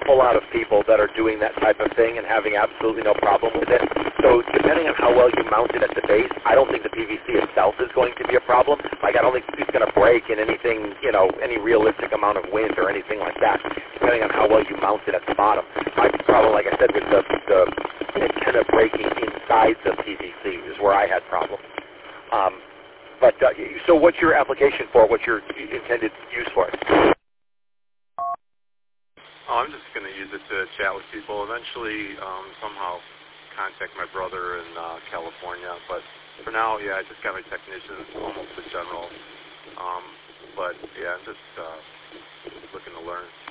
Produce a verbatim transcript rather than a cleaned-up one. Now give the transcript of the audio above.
awful lot of people that are doing that type of thing and having absolutely no problem with it. So depending on how well you mount it at the base, I don't think the P V C itself is going to be a problem. Like, I don't think it's going to break in anything, you know, any realistic amount of wind or anything like that, depending on how well you mount it at the bottom. My problem, like I said, with the, the antenna breaking inside the P V C is where I had problems. Um, but uh, so what's your application for it? What's your intended use for it? Oh, I'm just going to use it to chat with people. Eventually, um, somehow contact my brother in uh, California. But for now, yeah, I just got my technicians, almost the general. Um, but yeah, I'm just uh, looking to learn.